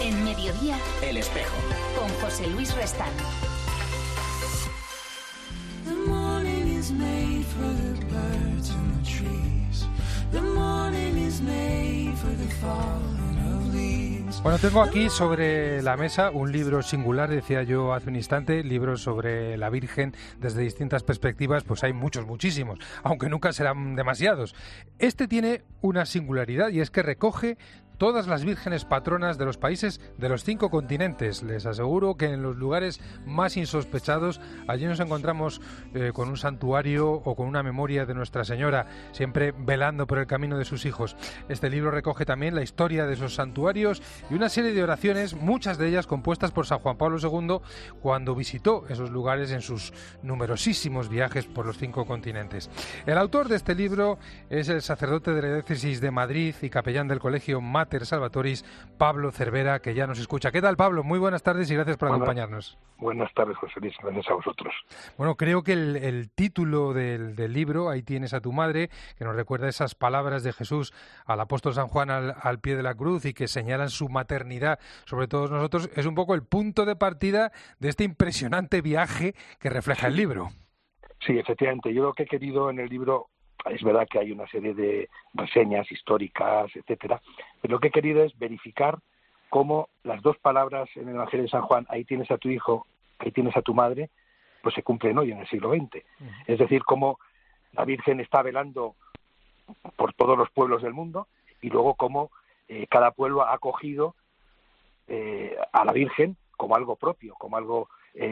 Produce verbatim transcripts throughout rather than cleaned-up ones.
En Mediodía, El Espejo, con José Luis Restán. The morning is made for the birds and the trees. The morning is made for the falling of leaves. Bueno, tengo aquí sobre la mesa un libro singular, decía yo hace un instante, libros sobre la Virgen desde distintas perspectivas, pues hay muchos, muchísimos, aunque nunca serán demasiados. Este tiene una singularidad y es que recoge todas las vírgenes patronas de los países de los cinco continentes. Les aseguro que en los lugares más insospechados, allí nos encontramos eh, con un santuario o con una memoria de Nuestra Señora, siempre velando por el camino de sus hijos. Este libro recoge también la historia de esos santuarios y una serie de oraciones, muchas de ellas compuestas por San Juan Pablo segundo cuando visitó esos lugares en sus numerosísimos viajes por los cinco continentes. El autor de este libro es el sacerdote de la diócesis de Madrid y capellán del colegio Mater Salvatoris, Pablo Cervera, que ya nos escucha. ¿Qué tal, Pablo? Muy buenas tardes y gracias por Buenas, acompañarnos. Buenas tardes, José Luis. Gracias a vosotros. Bueno, creo que el, el título del, del libro, Ahí tienes a tu madre, que nos recuerda esas palabras de Jesús al apóstol San Juan al, al pie de la cruz y que señalan su maternidad sobre todos nosotros, es un poco el punto de partida de este impresionante viaje que refleja el libro. Sí, efectivamente. Yo lo que he querido en el libro, es verdad que hay una serie de reseñas históricas, etcétera, pero lo que he querido es verificar cómo las dos palabras en el Evangelio de San Juan, ahí tienes a tu hijo, ahí tienes a tu madre, pues se cumplen hoy en el siglo veinte. Uh-huh. Es decir, cómo la Virgen está velando por todos los pueblos del mundo y luego cómo eh, cada pueblo ha acogido eh, a la Virgen como algo propio, como algo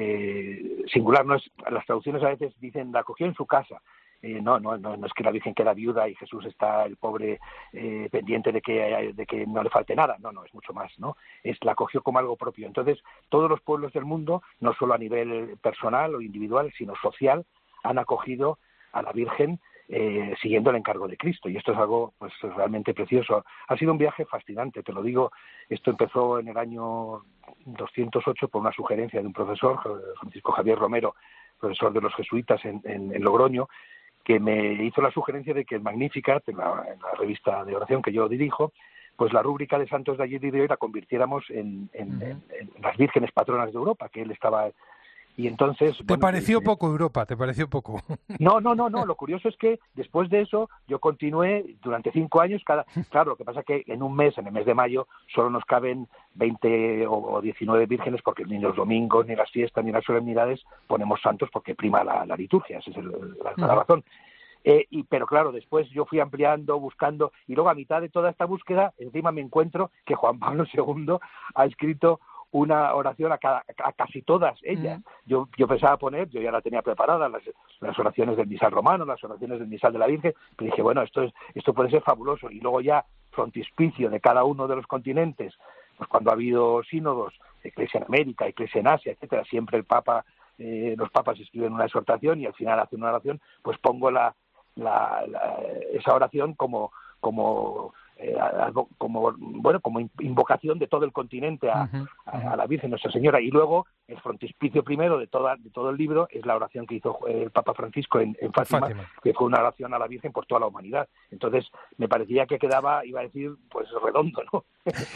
eh, singular. No es, las traducciones a veces dicen la acogió en su casa. Eh, no, no, no, no es que la Virgen queda viuda y Jesús está el pobre eh, pendiente de que de que no le falte nada. No, no, es mucho más, ¿no? Es la acogió como algo propio. Entonces, todos los pueblos del mundo, no solo a nivel personal o individual, sino social, han acogido a la Virgen eh, siguiendo el encargo de Cristo. Y esto es algo pues realmente precioso. Ha sido un viaje fascinante, te lo digo. Esto empezó en el año doscientos ocho por una sugerencia de un profesor, Francisco Javier Romero, profesor de los jesuitas en, en, en Logroño, que me hizo la sugerencia de que el Magnificat, en la, en la revista de oración que yo dirijo, pues la rúbrica de santos de ayer y de hoy la convirtiéramos en, en, uh-huh. en, en las vírgenes patronas de Europa, que él estaba... Y entonces... ¿Te bueno, pareció eh, poco Europa? ¿Te pareció poco? No, no, no, no. Lo curioso es que después de eso yo continué durante cinco años. Cada, claro, lo que pasa es que en un mes, en el mes de mayo, solo nos caben veinte o diecinueve vírgenes porque ni los domingos, ni las fiestas, ni las solemnidades ponemos santos porque prima la, la liturgia. Esa es el, la, la razón. Eh, y, pero claro, después yo fui ampliando, buscando, y luego a mitad de toda esta búsqueda, encima me encuentro que Juan Pablo segundo ha escrito una oración a, cada, a casi todas ellas. Mm. Yo, yo pensaba poner, yo ya la tenía preparada, las, las oraciones del misal romano, las oraciones del misal de la Virgen, pero dije, bueno, esto es esto puede ser fabuloso. Y luego ya, frontispicio de cada uno de los continentes, pues cuando ha habido sínodos, Iglesia en América, Iglesia en Asia, etcétera, siempre el Papa, eh, los papas escriben una exhortación y al final hacen una oración, pues pongo la, la, la esa oración como como Eh, algo como bueno como invocación de todo el continente a, uh-huh. a, a la Virgen Nuestra Señora. Y luego el frontispicio primero de toda de todo el libro es la oración que hizo el Papa Francisco en, en Fátima, Fátima, que fue una oración a la Virgen por toda la humanidad. Entonces me parecía que quedaba, iba a decir, pues redondo, ¿no?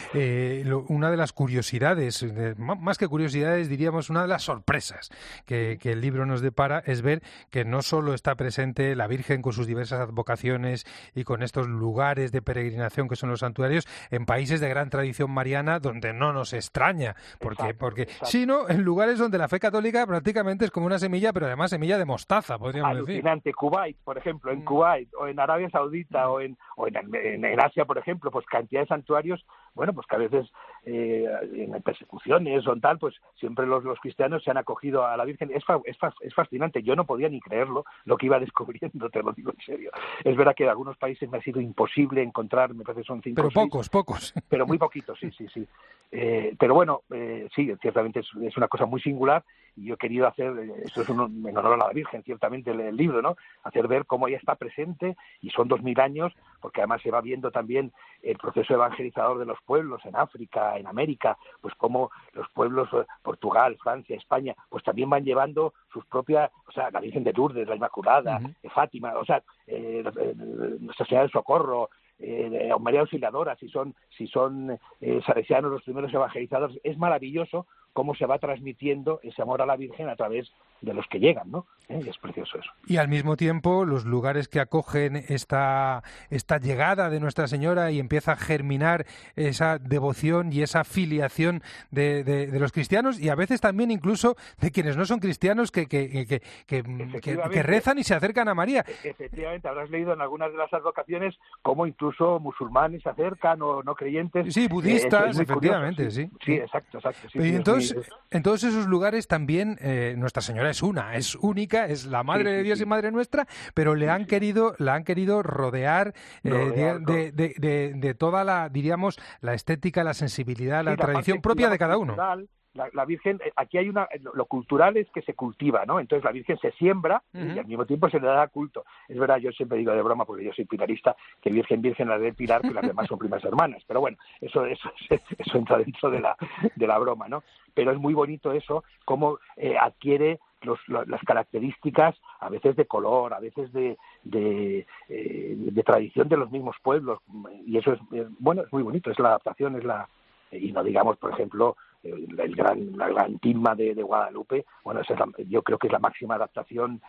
eh, lo, una de las curiosidades, de, más que curiosidades, diríamos una de las sorpresas que, que el libro nos depara es ver que no solo está presente la Virgen con sus diversas advocaciones y con estos lugares de peregrinación que son los santuarios en países de gran tradición mariana donde no nos extraña, porque, exacto, porque exacto. sino en lugares donde la fe católica prácticamente es como una semilla, pero además semilla de mostaza, podríamos Alucinante. decir. Alucinante, Kuwait, por ejemplo, en Kuwait o en Arabia Saudita mm. o, en, o en, en, en Asia, por ejemplo, pues cantidad de santuarios, bueno, pues que a veces eh, en persecuciones o en tal, pues siempre los, los cristianos se han acogido a la Virgen. Es, fa, es, fa, es fascinante, yo no podía ni creerlo lo que iba descubriendo, te lo digo en serio. Es verdad que en algunos países me ha sido imposible encontrar, me parece que son cinco pero o seis, pocos, pocos. Pero muy poquitos, sí, sí, sí. Eh, pero bueno, eh, sí, ciertamente es, es una cosa muy singular y yo he querido hacer, esto es un, en honor a la Virgen, ciertamente el, el libro, ¿no? Hacer ver cómo ella está presente y son dos mil años, porque además se va viendo también el proceso evangelizador de los pueblos en África, en América, pues cómo los pueblos, Portugal, Francia, España, pues también van llevando sus propias, o sea, la Virgen de Lourdes, la Inmaculada, uh-huh. Fátima, o sea, eh, Nuestra Señora del Socorro, eh, María Auxiliadora, si son si son eh, salesianos los primeros evangelizadores. Es maravilloso cómo se va transmitiendo ese amor a la Virgen a través de los que llegan, ¿no? ¿Eh? Y es precioso eso. Y al mismo tiempo, los lugares que acogen esta, esta llegada de Nuestra Señora y empieza a germinar esa devoción y esa filiación de, de, de los cristianos y a veces también incluso de quienes no son cristianos que, que, que, que, que, que rezan y se acercan a María. Efectivamente, habrás leído en algunas de las advocaciones cómo incluso musulmanes se acercan o no creyentes. Sí, budistas, eh, efectivamente, curioso, sí. sí. Sí, exacto, exacto. Sí, y sí, entonces, muy... en todos esos lugares también eh, Nuestra Señora es una, es única, es la Madre sí, de Dios sí. y Madre nuestra, pero le sí, han sí. querido, la han querido rodear, eh, rodear de, de, de, de toda la, diríamos, la estética, la sensibilidad, la sí, tradición parte, propia digamos, de cada uno. Cultural, la, la Virgen, aquí hay una, lo cultural es que se cultiva, ¿no? Entonces la Virgen se siembra uh-huh. y al mismo tiempo se le da culto. Es verdad, yo siempre digo de broma, porque yo soy pilarista, que Virgen, Virgen, la del Pilar, que las demás son primas hermanas. Pero bueno, eso, eso, eso entra dentro de la, de la broma, ¿no? Pero es muy bonito eso, cómo eh, adquiere Los, los, las características a veces de color, a veces de, de, eh, de tradición de los mismos pueblos, y eso es, es bueno, es muy bonito, es la adaptación, es la y no digamos, por ejemplo, el, el gran la gran tilma de, de Guadalupe, bueno, esa es la, yo creo que es la máxima adaptación,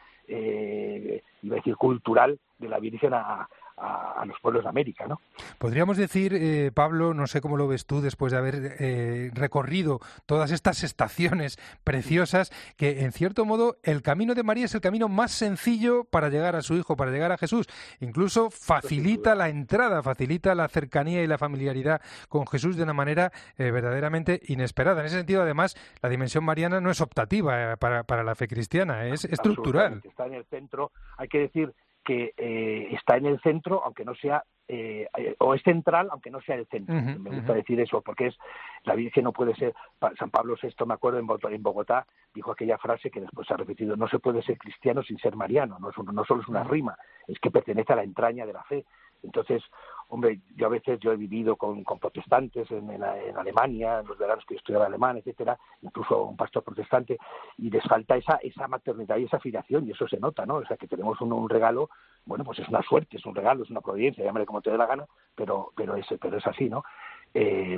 eh, iba a decir cultural, de la Virgen a a los pueblos de América, ¿no? Podríamos decir, eh, Pablo, no sé cómo lo ves tú después de haber eh, recorrido todas estas estaciones preciosas, que en cierto modo el camino de María es el camino más sencillo para llegar a su hijo, para llegar a Jesús. Incluso facilita la entrada, facilita la cercanía y la familiaridad con Jesús de una manera eh, verdaderamente inesperada. En ese sentido, además, la dimensión mariana no es optativa eh, para, para la fe cristiana, es estructural. Está en el centro, hay que decir que eh, está en el centro, aunque no sea, eh, o es central, aunque no sea el centro. Uh-huh, me gusta uh-huh. decir eso, porque es la Virgen no puede ser, San Pablo sexto, me acuerdo, en Bogotá, en Bogotá dijo aquella frase que después se ha repetido, no se puede ser cristiano sin ser mariano, no, es un, no solo es una rima, es que pertenece a la entraña de la fe. Entonces, hombre, yo a veces yo he vivido con, con protestantes en, en, en Alemania, en los veranos que yo estudiaba alemán, etcétera, incluso un pastor protestante, y les falta esa esa maternidad y esa filiación, y eso se nota, ¿no? O sea, que tenemos un, un regalo, bueno, pues es una suerte, es un regalo, es una providencia, llámale como te dé la gana, pero pero es, pero es así, ¿no? Eh,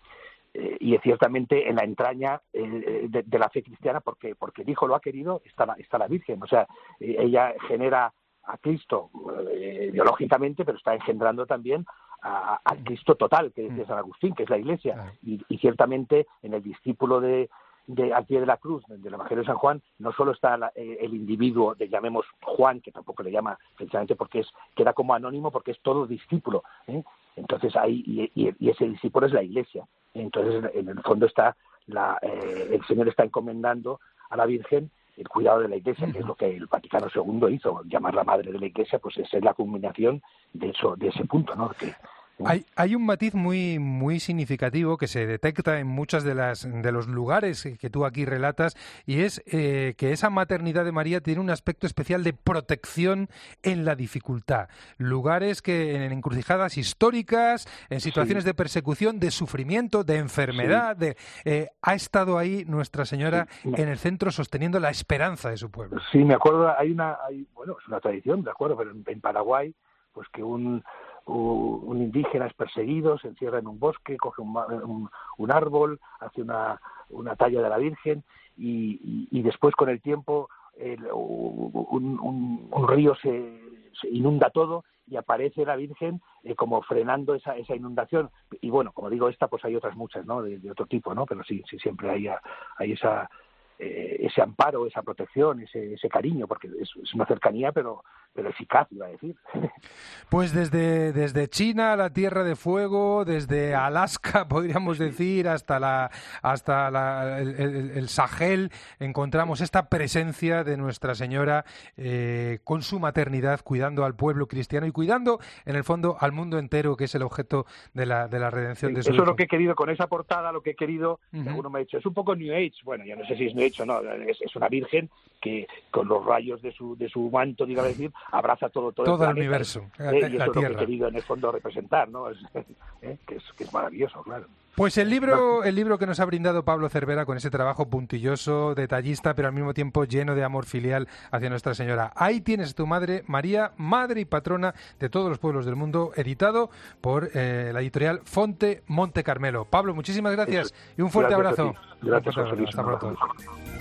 eh, y ciertamente en la entraña eh, de, de la fe cristiana, porque porque el Hijo lo ha querido, está la, está la Virgen, o sea, eh, ella genera a Cristo eh, biológicamente, pero está engendrando también a, al Cristo total, que decía San Agustín, que es la Iglesia, y, y ciertamente en el discípulo de, de al pie de la cruz, del Evangelio de San Juan, no solo está la, eh, el individuo, de llamemos Juan, que tampoco le llama precisamente porque es queda como anónimo, porque es todo discípulo, ¿eh? Entonces ahí y, y, y ese discípulo es la Iglesia. Entonces en el fondo está la, eh, el Señor está encomendando a la Virgen el cuidado de la Iglesia, que es lo que el Vaticano segundo hizo, llamarla Madre de la Iglesia, pues esa es la culminación de eso, de ese punto, ¿no? Que, Hay, hay un matiz muy muy significativo que se detecta en muchos de las de los lugares que tú aquí relatas, y es eh, que esa maternidad de María tiene un aspecto especial de protección en la dificultad. Lugares que en encrucijadas históricas, en situaciones sí. de persecución, de sufrimiento, de enfermedad, sí. de eh, ha estado ahí Nuestra Señora sí. en el centro sosteniendo la esperanza de su pueblo. Sí, me acuerdo, hay una, hay, bueno, es una tradición, de acuerdo, pero en, en Paraguay, pues que un un indígena es perseguido, se encierra en un bosque, coge un, un, un árbol, hace una, una talla de la Virgen y, y, y después con el tiempo el, un, un, un río se, se inunda todo y aparece la Virgen eh, como frenando esa, esa inundación. Y bueno, como digo, esta pues hay otras muchas, ¿no? De, de otro tipo, ¿no? Pero sí, sí siempre hay, hay esa eh, ese amparo, esa protección, ese, ese cariño, porque es, es una cercanía, pero pero eficaz, iba a decir. Pues desde, desde China, la Tierra de Fuego, desde Alaska, podríamos decir, hasta la hasta la, el, el, el Sahel, encontramos esta presencia de Nuestra Señora eh, con su maternidad, cuidando al pueblo cristiano y cuidando, en el fondo, al mundo entero, que es el objeto de la, de la redención sí, de su Eso hijo. es lo que he querido, con esa portada, lo que he querido, uh-huh. alguno me ha dicho, es un poco New Age, bueno, yo no sé si es New Age o no, es, es una virgen que con los rayos de su de su manto, diga decir, abraza todo, todo, todo el, el universo, eh, la, y la eso es tierra. lo que he querido en el fondo representar, ¿no? Es, eh, que, es, que es maravilloso, claro. Pues el libro, el libro que nos ha brindado Pablo Cervera con ese trabajo puntilloso, detallista, pero al mismo tiempo lleno de amor filial hacia Nuestra Señora. Ahí tienes tu madre, María, madre y patrona de todos los pueblos del mundo, editado por eh, la editorial Fonte Monte Carmelo. Pablo, muchísimas gracias y un fuerte gracias abrazo. Gracias, un fuerte José Luis. abrazo. Hasta pronto.